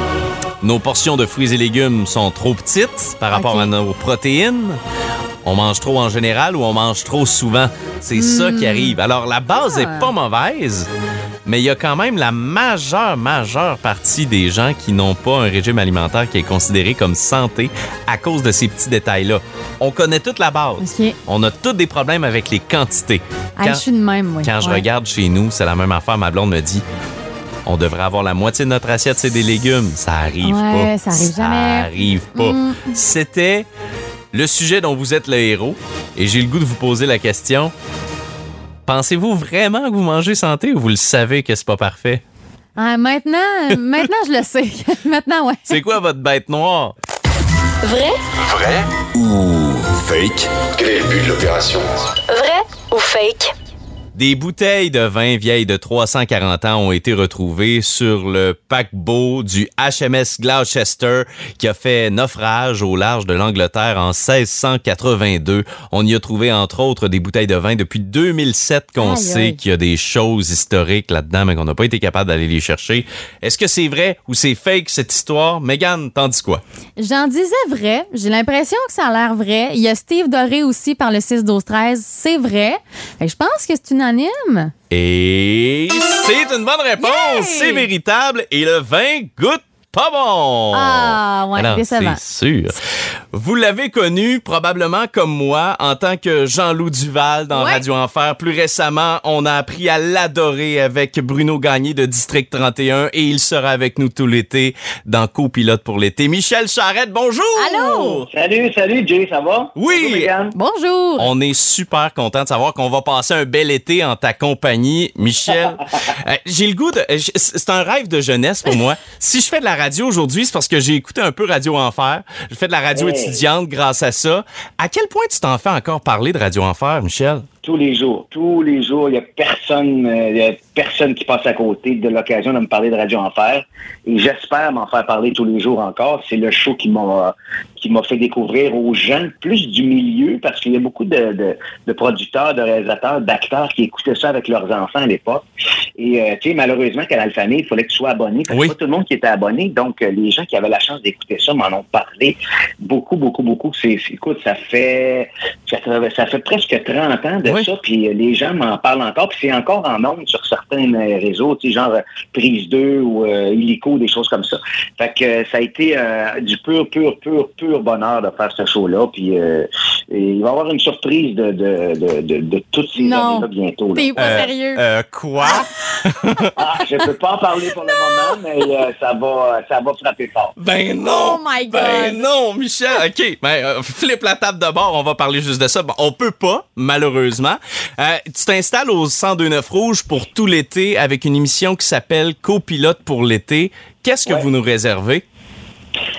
A: nos portions de fruits et légumes sont trop petites par rapport
B: okay.
A: à nos protéines, on mange trop en général ou on mange trop souvent. C'est mmh. ça qui arrive. Alors, la base est
B: ah.
A: pas mauvaise, mais il y a quand même la majeure, majeure partie des gens qui n'ont pas un régime alimentaire qui est considéré comme santé à cause de ces petits détails-là. On connaît toute la base.
B: Okay.
A: On a tous des problèmes avec les quantités.
B: Quand, ah, je suis de même, oui.
A: Quand
B: ouais.
A: je regarde chez nous, c'est la même affaire. Ma blonde me dit, on devrait avoir la moitié de notre assiette, c'est des légumes. Ça arrive
B: ouais,
A: pas.
B: Ça arrive
A: ça
B: jamais.
A: Ça arrive pas. Mm. C'était le sujet dont vous êtes le héros. Et j'ai le goût de vous poser la question. Pensez-vous vraiment que vous mangez santé ou vous le savez que c'est pas parfait?
B: Ah, maintenant, maintenant, je le sais. Maintenant, ouais.
A: C'est quoi votre bête noire?
C: Vrai?
E: Vrai ou fake? Quel est le but de l'opération?
C: Vrai ou fake?
A: Des bouteilles de vin vieilles de trois cent quarante ans ont été retrouvées sur le paquebot du H M S Gloucester qui a fait naufrage au large de l'Angleterre en seize cent quatre-vingt-deux. On y a trouvé entre autres des bouteilles de vin depuis deux mille sept qu'on aïe, sait aïe. Qu'il y a des choses historiques là-dedans mais qu'on n'a pas été capable d'aller les chercher. Est-ce que c'est vrai ou c'est fake cette histoire? Mégane, t'en dis quoi?
B: J'en disais vrai. J'ai l'impression que ça a l'air vrai. Il y a Steve Doré aussi par le six douze treize. C'est vrai. Fait que je pense que c'est une anime.
A: Et c'est une bonne réponse. Yay! C'est véritable et le vin goûte pas bon.
B: Ah, ouais,
A: alors,
B: décevant.
A: C'est sûr. Vous l'avez connu probablement comme moi en tant que Jean-Loup Duval dans ouais. Radio Enfer. Plus récemment, on a appris à l'adorer avec Bruno Gagné de District trente et un et il sera avec nous tout l'été dans Copilote pour l'été. Michel Charette, bonjour!
B: Allô!
H: Salut, salut Jay, ça va?
A: Oui!
B: Bonjour! Bonjour.
A: On est super content de savoir qu'on va passer un bel été en ta compagnie. Michel, euh, j'ai le goût de... C'est un rêve de jeunesse pour moi. Si je fais de la radio aujourd'hui, c'est parce que j'ai écouté un peu Radio Enfer. Je fais de la radio hey. étudiante grâce à ça. À quel point tu t'en fais encore parler de Radio Enfer, Michel?
H: Tous les jours. Tous les jours, il n'y a personne, euh, y a personne qui passe à côté de l'occasion de me parler de Radio Enfer. Et j'espère m'en faire parler tous les jours encore. C'est le show qui m'a qui m'a fait découvrir aux gens plus du milieu, parce qu'il y a beaucoup de, de, de producteurs, de réalisateurs, d'acteurs qui écoutaient ça avec leurs enfants à l'époque. Et euh, tu sais, malheureusement, qu'à l'Alphamé, il fallait que tu sois abonné. Parce que oui. pas tout le monde qui était abonné. Donc, euh, les gens qui avaient la chance d'écouter ça m'en ont parlé beaucoup, beaucoup, beaucoup. C'est, c'est, écoute, ça fait, ça fait ça fait presque trente ans de oui. ça. Puis les gens m'en parlent encore. Puis c'est encore en ondes sur certains réseaux, tu sais, genre euh, Prise deux ou euh, Illico, des choses comme ça. Fait que euh, ça a été euh, du pur, pur, pur, pur bonheur de faire ce show-là. Puis euh, il va y avoir une surprise de, de, de, de, de toutes ces
B: non,
H: années-là bientôt.
B: T'es
H: là.
B: pas
A: euh,
B: sérieux.
A: Euh, quoi?
H: Ah, je peux pas en parler pour le moment, mais euh, ça va ça va frapper fort.
A: Ben non!
B: Oh my God!
A: Ben non, Michel! OK, ben euh, flippe la table de bord, on va parler juste de ça. Bon, on peut pas, malheureusement. Euh, tu t'installes au cent deux neuf Rouge pour tout l'été avec une émission qui s'appelle Copilote pour l'été. Qu'est-ce que ouais. vous nous réservez?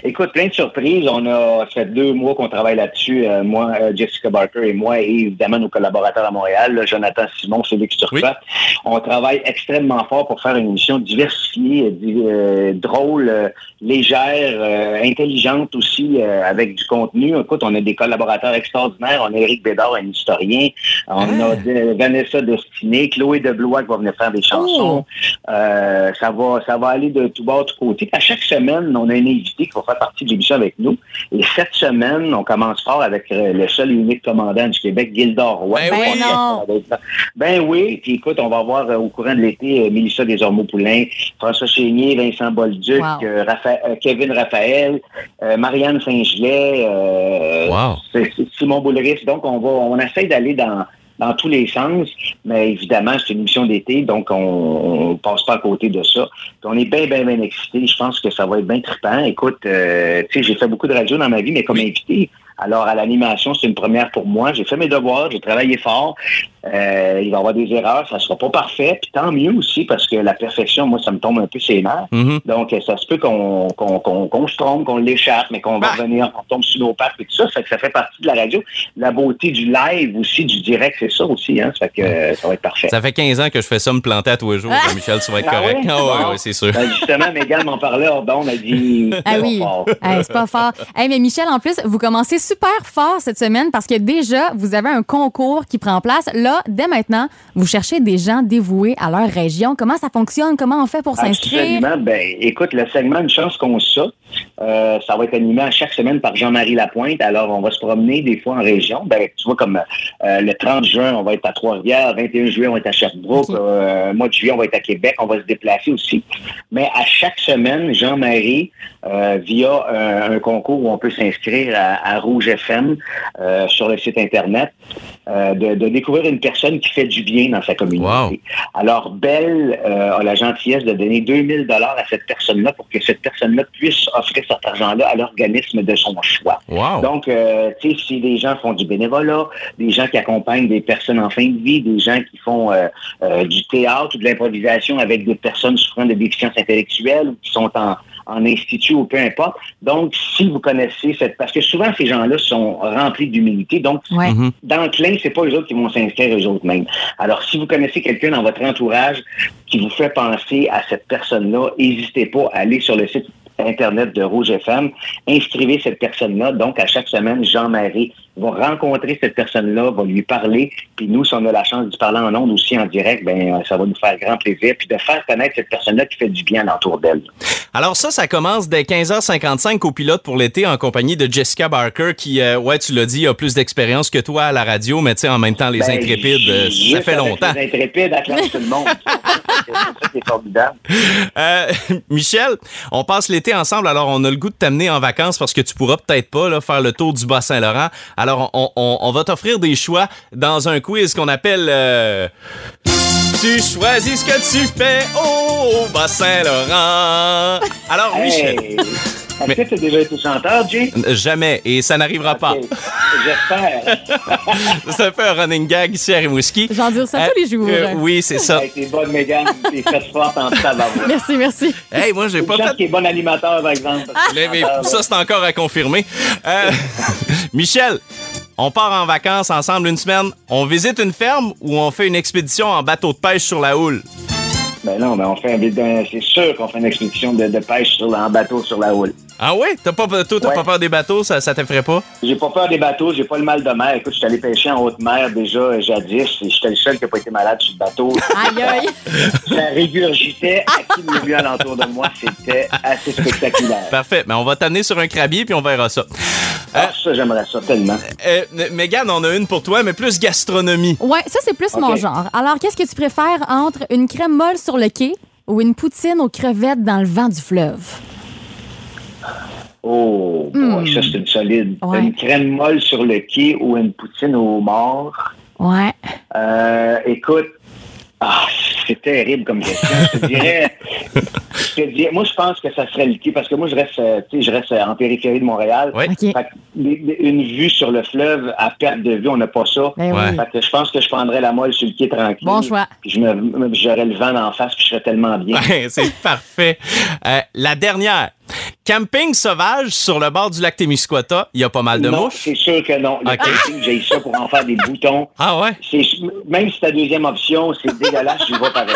H: Écoute, plein de surprises. On a fait deux mois qu'on travaille là-dessus, euh, moi, euh, Jessica Barker et moi, et évidemment nos collaborateurs à Montréal, là, Jonathan Simon, Félix Turcotte. Oui. On travaille extrêmement fort pour faire une émission diversifiée, euh, drôle, euh, légère, euh, intelligente aussi, euh, avec du contenu. Écoute, on a des collaborateurs extraordinaires. On a Éric Bédard, un historien. On ah. a de, Vanessa Destinée, Chloé Deblois qui va venir faire des chansons. Oh. Euh, ça va, ça va aller de tout bas, de tout côté. À chaque semaine, on a un invité qui va faire partie de l'émission avec nous. Et cette semaine, on commence fort avec le seul et unique commandant du Québec, Gildor Roy.
B: Ben oui, non.
H: Ben oui. Puis écoute, on va avoir euh, au courant de l'été euh, Mélissa Desormeaux-Poulain, François Chénier, Vincent Bolduc, wow. euh, Rapha- euh, Kevin Raphaël, euh, Marianne Saint-Gelais, euh,
A: wow.
H: c'est, c'est Simon Boulris. Donc, on va, on essaie d'aller dans dans tous les sens, mais évidemment, c'est une émission d'été, donc on ne passe pas à côté de ça. Puis on est bien, bien, bien excités. Je pense que ça va être bien trippant. Écoute, euh, tu sais, j'ai fait beaucoup de radio dans ma vie, mais comme invité. Alors, à l'animation, c'est une première pour moi. J'ai fait mes devoirs, j'ai travaillé fort. Euh, il va y avoir des erreurs, ça ne sera pas parfait. Puis tant mieux aussi, parce que la perfection, moi, ça me tombe un peu ses nerfs. Mm-hmm. Donc, ça se peut qu'on, qu'on, qu'on, qu'on se trompe, qu'on l'échappe, mais qu'on va bah. revenir, qu'on tombe sur nos pattes et tout ça. Ça fait que ça fait partie de la radio. La beauté du live aussi, du direct, c'est ça aussi. Hein? Ça fait que euh, ça va être parfait.
A: Ça fait quinze ans que je fais ça, me planter à tous les jours. Ah. Michel, tu vas être ah correct.
H: Oui?
A: Ah
H: bon.
A: oui, oui, c'est sûr.
H: Ben, justement, Mégane m'en parlait hors d'onde, elle dit...
B: Ah oui, hey, c'est pas fort. Hey, mais Michel, en plus, vous commencez super fort cette semaine parce que déjà, vous avez un concours qui prend place. Là, dès maintenant, vous cherchez des gens dévoués à leur région. Comment ça fonctionne? Comment on fait pour s'inscrire?
H: Absolument. Ben, écoute, le segment Une chance qu'on ça, euh, ça va être animé à chaque semaine par Jean-Marie Lapointe. Alors, on va se promener des fois en région. Ben, tu vois, comme euh, le trente juin, on va être à Trois-Rivières. Le vingt et un juillet, on va être à Sherbrooke. Okay. Euh, mois de juillet, on va être à Québec. On va se déplacer aussi. Mais à chaque semaine, Jean-Marie, euh, via un, un concours où on peut s'inscrire à, à Rouge F M euh, sur le site Internet, euh, de, de découvrir une personne qui fait du bien dans sa communauté. Wow. Alors, Belle euh, a la gentillesse de donner deux mille dollars à cette personne-là pour que cette personne-là puisse offrir cet argent-là à l'organisme de son choix.
A: Wow.
H: Donc, euh, tu sais, si des gens font du bénévolat, des gens qui accompagnent des personnes en fin de vie, des gens qui font euh, euh, du théâtre ou de l'improvisation avec des personnes souffrant de déficience intellectuelle ou qui sont en en institut ou peu importe. Donc, si vous connaissez cette... Parce que souvent, ces gens-là sont remplis d'humilité. Donc, ouais. mm-hmm. dans le clin, c'est pas eux autres qui vont s'inscrire eux autres mêmes. Alors, si vous connaissez quelqu'un dans votre entourage qui vous fait penser à cette personne-là, n'hésitez pas à aller sur le site Internet de Rouge F M, inscrivez cette personne-là. Donc, à chaque semaine, Jean-Marie va rencontrer cette personne-là, va lui parler. Puis nous, si on a la chance d'y parler en ondes aussi en direct, ben ça va nous faire grand plaisir. Puis de faire connaître cette personne-là qui fait du bien l'entour d'elle.
A: Alors ça, ça commence dès quinze heures cinquante-cinq au Pilote pour l'été en compagnie de Jessica Barker qui, euh, ouais, tu l'as dit, a plus d'expérience que toi à la radio, mais tu sais, en même temps, les ben, Intrépides, euh, ça fait longtemps.
H: Les Intrépides acclament tout le monde. Ça, c'est formidable.
A: Euh, Michel, on passe l'été ensemble, alors on a le goût de t'amener en vacances parce que tu pourras peut-être pas là, faire le tour du Bas-Saint-Laurent. Alors, on, on, on va t'offrir des choix dans un quiz qu'on appelle... Euh... Tu choisis ce que tu fais au Bas-Saint-Laurent. Alors,
H: hey.
A: Michel...
H: Est-ce Mais... que tu as déjà été chanteur, Jay?
A: Jamais, et ça n'arrivera okay.
H: pas. J'espère.
A: C'est un peu un running gag ici à Rimouski.
B: J'endure ça euh, tous les jours.
A: Euh, oui, c'est ça.
H: Hey, t'es bonne, Mégane. T'es faite forte en tabarouette.
B: Merci, merci.
A: Hey, moi, j'ai pas fait...
H: qui est bon animateur, par exemple.
A: Mais, mais ça, c'est encore à confirmer. Euh, Michel, on part en vacances ensemble une semaine. On visite une ferme ou on fait une expédition en bateau de pêche sur la houle?
H: Ben non, ben on fait un, c'est sûr qu'on fait une expédition de, de pêche sur, en bateau sur la houle.
A: Ah oui? T'as pas, toi, t'as ouais. pas peur des bateaux? Ça, ça t'effraie pas?
H: J'ai pas peur des bateaux, j'ai pas le mal de mer. Écoute, je suis allé pêcher en haute mer déjà jadis et j'étais le seul qui a pas été malade sur le bateau.
B: Aïe aïe!
H: Ça régurgitait à qui m'est vu alentour de moi. C'était assez spectaculaire.
A: Parfait. Mais on va t'amener sur un crabier puis on verra ça.
H: Ah, euh, ça, j'aimerais ça tellement.
A: Euh, Mégane, on a une pour toi, mais plus gastronomie.
B: Ouais, ça, c'est plus okay. mon genre. Alors, qu'est-ce que tu préfères entre une crème molle sur le quai ou une poutine aux crevettes dans le vent du fleuve?
H: Oh, mm. boy, ça, c'est une solide.
B: Ouais.
H: Une crème molle sur le quai ou une poutine au mort?
B: Ouais.
H: Euh, écoute, ah, c'est terrible comme question. Je te dirais, je te dirais, moi, je pense que ça serait le quai parce que moi, je reste, tu sais, je reste en périphérie de Montréal.
A: Oui.
B: Okay.
H: Fait que, une vue sur le fleuve à perte de vue, on n'a pas ça.
B: Ben oui.
H: Fait que je pense que je prendrais la molle sur le quai tranquille.
B: Bon choix.
H: Puis je me, j'aurais le vent d'en face puis je serais tellement bien.
A: Ouais, c'est parfait. Euh, la dernière. Camping sauvage sur le bord du lac Témiscouata, il y a pas mal de
H: non,
A: mouches.
H: c'est sûr que non. Le
A: Ok.
H: camping, j'ai ça pour en faire des boutons.
A: Ah ouais?
H: C'est, même si c'est ta deuxième option, c'est dégueulasse, je vais pareil.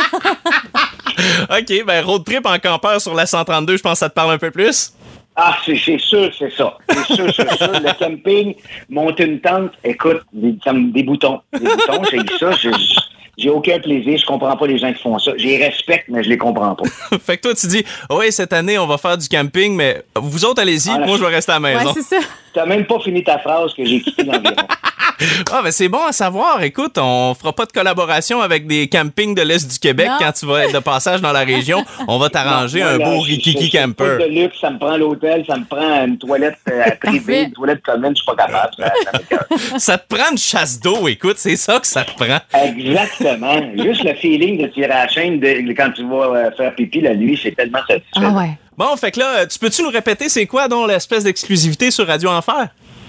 A: OK, ben road trip en campeur sur la cent trente-deux, je pense que ça te parle un peu plus.
H: Ah, c'est, c'est sûr, c'est ça. C'est sûr, c'est sûr. Le camping, monter une tente, écoute, des, ça me- des boutons. Des boutons, j'ai ça, j'ai, j'ai aucun plaisir. Je comprends pas les gens qui font ça. Je les respecte, mais je les comprends pas.
A: Fait que toi, tu dis, oui, cette année, on va faire du camping, mais vous autres, allez-y,
H: Ah,
A: moi, je vais rester à la
B: Ouais,
A: maison.
B: c'est ça.
H: T'as même pas fini ta phrase que j'ai quitté l'environ.
A: Ah, ben c'est bon à savoir. Écoute, on fera pas de collaboration avec des campings de l'Est du Québec
B: Non.
A: quand tu vas être de passage dans la région. On va t'arranger
H: Non,
A: un
H: moi,
A: beau
H: là, je-
A: Rikiki
H: je- je suis
A: camper.
H: pas de luxe, ça me prend l'hôtel, ça me prend une toilette euh, privée,
B: Parfait.
H: une toilette commune, je suis pas capable. Ça, ça m'écoeure.
A: Ça te prend une chasse d'eau, écoute, c'est ça que ça te prend.
H: Exactement. Juste le feeling de tirer à la chaîne de, quand tu vas euh, faire pipi la nuit, c'est tellement satisfaisant.
B: Ah ouais.
A: Bon, fait que là, tu peux-tu nous répéter c'est quoi, donc, l'espèce d'exclusivité sur Radio Enfer?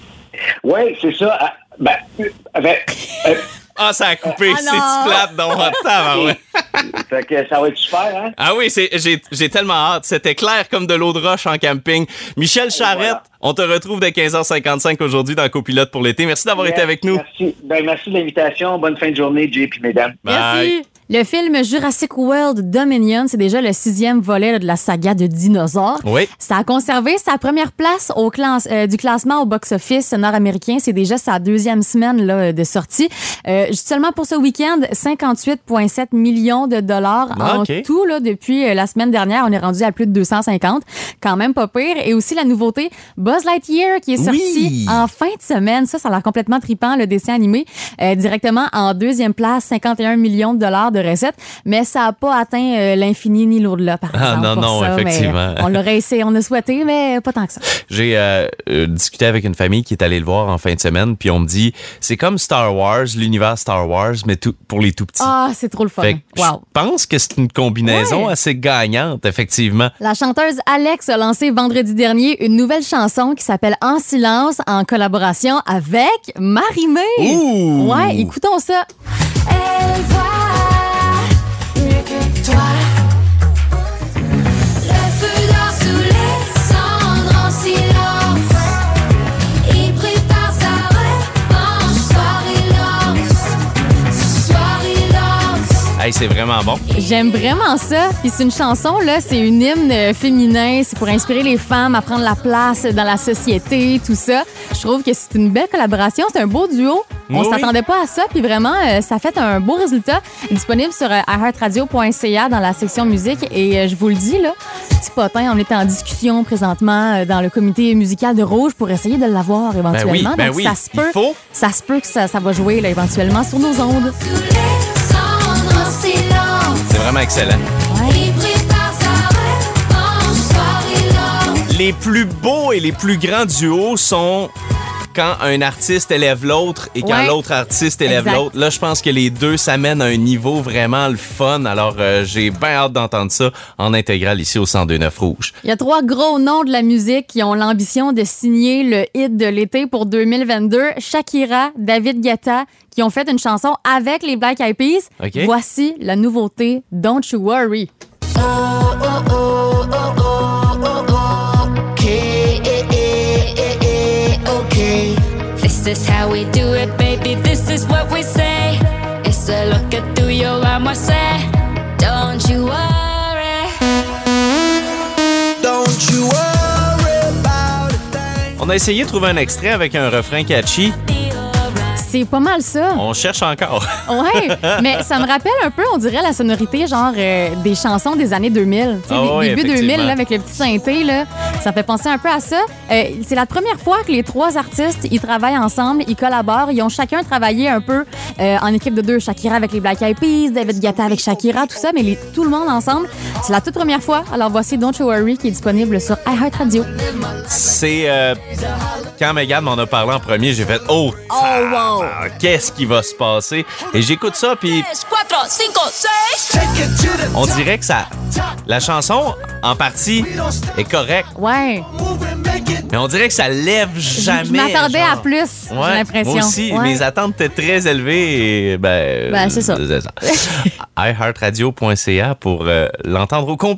H: Oui, c'est ça. Ah, ben, euh, ben, euh,
A: Ah, ça a coupé,
B: Ah
A: c'est
B: non!
A: plate dans mon temps, ouais.
H: fait que ça va être super, hein?
A: Ah oui, c'est, j'ai, j'ai tellement hâte. C'était clair comme de l'eau de roche en camping. Michel Charette,
H: voilà.
A: on te retrouve dès quinze heures cinquante-cinq aujourd'hui dans Copilote pour l'été. Merci d'avoir été avec nous.
H: Merci. Ben, merci de l'invitation. Bonne fin de journée, Jay et mesdames.
A: Bye.
B: Merci. Le film Jurassic World Dominion, c'est déjà le sixième volet là, de la saga de dinosaures.
A: Oui.
B: Ça a conservé sa première place au classe, euh, du classement au box-office nord-américain. C'est déjà sa deuxième semaine là, de sortie. Euh, seulement pour ce week-end, cinquante-huit virgule sept millions de dollars
A: Ah,
B: en
A: ok.
B: tout. Là, depuis euh, la semaine dernière, on est rendu à plus de deux cent cinquante. Quand même pas pire. Et aussi la nouveauté Buzz Lightyear qui est sorti
A: Oui.
B: en fin de semaine. Ça, ça a l'air complètement trippant, le dessin animé. Euh, directement en deuxième place, cinquante et un millions de dollars de recettes. Mais ça n'a pas atteint euh, l'infini ni l'au-delà, par
A: Ah,
B: exemple.
A: non,
B: pour
A: non,
B: ça. Mais
A: effectivement.
B: on l'aurait essayé, on a souhaité, mais pas tant que ça.
A: J'ai euh, euh, discuté avec une famille qui est allée le voir en fin de semaine, puis on me dit, c'est comme Star Wars, l'univers Star Wars, mais tout, pour les tout petits.
B: Ah, c'est trop le fun.
A: Fait que
B: Wow.
A: je pense que c'est une combinaison
B: Ouais.
A: assez gagnante, effectivement.
B: La chanteuse Alex a lancé vendredi dernier une nouvelle chanson qui s'appelle En silence en collaboration avec Marie-Mé.
A: Ouh!
B: Ouais, écoutons ça.
I: Elle voit mieux que toi. Le feu dort sous les cendres en silence. Il prépare sa revanche. Ce soir il lance. Ce soir il lance.
A: Hey, c'est vraiment bon.
B: J'aime vraiment ça. Puis c'est une chanson, là, c'est une hymne euh, féminin. C'est pour inspirer les femmes à prendre la place dans la société, tout ça. Je trouve que c'est une belle collaboration. C'est un beau duo. On
A: Oui,
B: s'attendait pas à ça. Puis vraiment, euh, ça fait un beau résultat. Disponible sur euh, i heart radio point c a dans la section musique. Et euh, je vous le dis, là, petit potin, on est en discussion présentement euh, dans le comité musical de Rouge pour essayer de l'avoir éventuellement.
A: ben
B: Donc,
A: oui,
B: ça se
A: il
B: peut,
A: faut.
B: ça se peut que ça, ça va jouer là, éventuellement sur nos ondes.
I: Sous les cendres en silence.
A: C'est vraiment excellent.
I: Il prépare sa revanche. Ce soir il lance.
A: Les plus beaux et les plus grands duos sont quand un artiste élève l'autre et quand
B: Ouais.
A: l'autre artiste élève
B: Exact.
A: l'autre. Là, je pense que les deux s'amènent à un niveau vraiment le fun. Alors, euh, j'ai bien hâte d'entendre ça en intégrale ici au cent deux neuf Rouge.
B: Il y a trois gros noms de la musique qui ont l'ambition de signer le hit de l'été pour deux mille vingt-deux. Shakira, David Guetta, qui ont fait une chanson avec les Black Eyed Peas.
A: OK.
B: Voici la nouveauté Don't You Worry.
I: Oh, oh, oh, oh, oh, oh, oh, okay, eh, eh, eh, eh, okay.
J: This is how we do it, baby. This is what we say. It's a look at through your arm, I say. Don't you worry.
G: Don't you worry about a thing.
A: On a essayé de trouver un extrait avec un refrain catchy.
B: C'est pas mal ça.
A: On cherche encore.
B: Ouais, mais ça me rappelle un peu, on dirait, la sonorité genre euh, des chansons des années deux mille. Tu sais,
A: Ah
B: dé-
A: ouais,
B: début deux mille,
A: effectivement.
B: là, avec le petit synthé, là, ça fait penser un peu à ça. Euh, c'est la première fois que les trois artistes, ils travaillent ensemble, ils collaborent, ils ont chacun travaillé un peu euh, en équipe de deux. Shakira avec les Black Eyed Peas, David Guetta avec Shakira, tout ça, mais les- tout le monde ensemble. C'est la toute première fois. Alors voici Don't You Worry qui est disponible sur iHeart Radio.
A: C'est euh, quand Megan m'en a parlé en premier, j'ai fait oh,
B: wow.
A: ah, qu'est-ce qui va se passer? Et j'écoute ça puis
J: Cuatro, cinco, seis.
G: Take it to the
A: on dirait que ça la chanson en partie est correcte,
B: Ouais,
G: move and make it.
A: mais on dirait que ça lève jamais.
B: je m'attendais
A: genre.
B: à plus, j'ai
A: Ouais,
B: l'impression.
A: moi aussi,
B: Ouais.
A: mes attentes étaient très élevées et ben,
B: Ben, c'est ça.
A: i heart radio point c a pour euh, l'entendre au complet.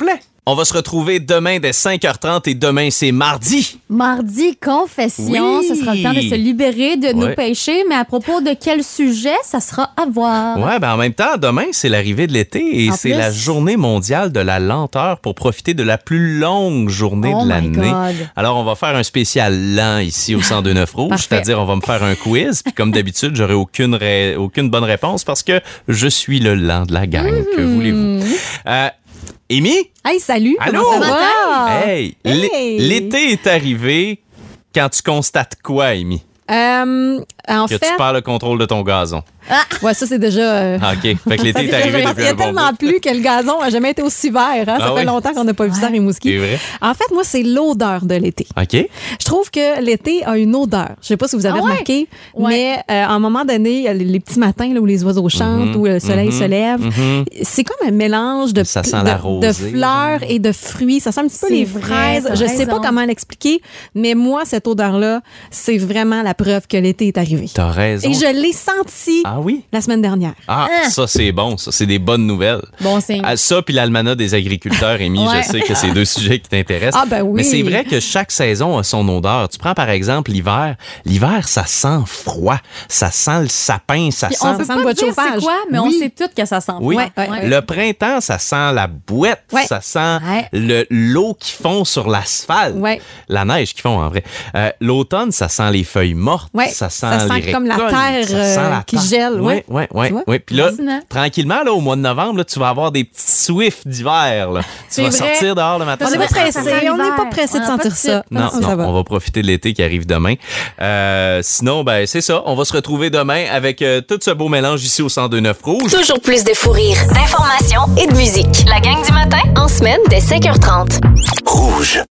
A: On va se retrouver demain dès cinq heures trente et demain, c'est mardi.
B: Mardi, confession.
A: Oui.
B: Ce sera le temps de se libérer de nos
A: Ouais.
B: péchés. Mais à propos de quel sujet, ça sera à voir.
A: Ouais, ben en même temps, demain, c'est l'arrivée de l'été et
B: En
A: c'est
B: plus.
A: la journée mondiale de la lenteur pour profiter de la plus longue journée
B: Oh
A: de
B: my
A: l'année.
B: God.
A: Alors, on va faire un spécial lent ici au cent deux neuf Rouge,
B: Parfait.
A: c'est-à-dire on va me faire un quiz, puis comme d'habitude, j'aurai aucune, ra- aucune bonne réponse parce que je suis le lent de la gang. Que voulez-vous? Euh, Amy?
K: Hey, salut!
A: Allô?
K: Comment ça va?
A: Hey!
K: Hey!
A: L'é- L'été est arrivé quand tu constates quoi, Amy?
K: Euh, en
A: Que
K: fait,
A: tu perds le contrôle de ton gazon.
K: ouais, ça, c'est déjà... euh,
A: Ah, OK. Fait que
K: ça,
A: l'été
K: c'est
A: est arrivé
K: déjà-
A: depuis
K: Il y a
A: un bon
K: tellement
A: bout.
K: plu que le gazon n'a jamais été aussi vert. Hein? Ça
A: Ah
K: fait
A: oui?
K: longtemps qu'on n'a pas vu ça à Rimouski.
A: C'est vrai?
K: En fait, moi, c'est l'odeur de l'été.
A: OK.
K: Je trouve que l'été a une odeur. Je sais pas si vous avez
B: Ah ouais?
K: remarqué,
B: Ouais.
K: mais euh, à un moment donné, il y a les, les petits matins là, où les oiseaux chantent,
A: Mhm,
K: où le soleil
A: mhm,
K: se lève,
A: mhm.
K: c'est comme un mélange de,
A: Ça sent
K: de,
A: la
K: de
A: rosée,
K: fleurs et de fruits. Ça sent un petit peu
B: C'est
K: les
B: vrai,
K: fraises.
B: t'as
K: Je sais pas
B: raison.
K: comment l'expliquer, mais moi, cette odeur-là, c'est vraiment la preuve que l'été est arrivé.
A: T'as raison.
K: Et je l'ai senti
A: Ah oui?
K: la semaine dernière.
A: Ah, ça, c'est bon. Ça, c'est des bonnes nouvelles.
B: Bon signe.
A: Ah, ça, puis l'almanach des agriculteurs, Amy,
B: Ouais.
A: je sais que c'est deux sujets qui t'intéressent.
K: Ah, ben oui.
A: Mais c'est vrai que chaque saison a son odeur. Tu prends, par exemple, l'hiver. L'hiver, ça sent froid. Ça sent le sapin. Ça
B: Puis
A: sent...
B: on peut
K: sent
B: pas
K: le bois de
B: dire
K: chauffage.
B: c'est quoi, mais
K: Oui.
B: on sait tout que ça sent
A: Oui.
B: froid.
K: Ouais, ouais.
A: Le printemps, ça sent la bouette.
K: Ouais.
A: Ça sent
B: Ouais.
A: le l'eau qui fond sur l'asphalte.
K: Ouais.
A: La neige qui fond, en vrai. Euh, L'automne, ça sent les feuilles mortes.
K: Ouais.
A: Ça sent,
K: Ça sent
A: les
K: comme la
A: récoltes.
K: terre,
A: Ça sent
K: euh,
A: la
K: qui
A: terre.
K: gèle, ouais.
A: Ouais, ouais,
K: Tu vois?
A: ouais. ouais. Puis là,
B: Fascinant.
A: tranquillement, là, au mois de novembre, là, tu vas avoir des petits swifts d'hiver. là. Tu
B: C'est
A: vas
B: vrai.
A: sortir dehors le matin.
K: On
A: ça
K: n'est
A: va
K: pas
A: être
K: pressé.
B: ça sent
K: On n'est pas
B: l'hiver.
K: pressé de
B: On a pas
K: sentir
B: de
K: ça.
B: suite.
A: Non,
K: ça
A: non,
K: va.
A: on va profiter de l'été qui arrive demain. Euh, sinon, ben c'est ça. On va se retrouver demain avec euh, tout ce beau mélange ici au cent deux neuf Rouge.
C: Toujours plus de fou rire, d'informations et de musique. La gang du matin, en semaine dès cinq heures trente.
E: Rouge.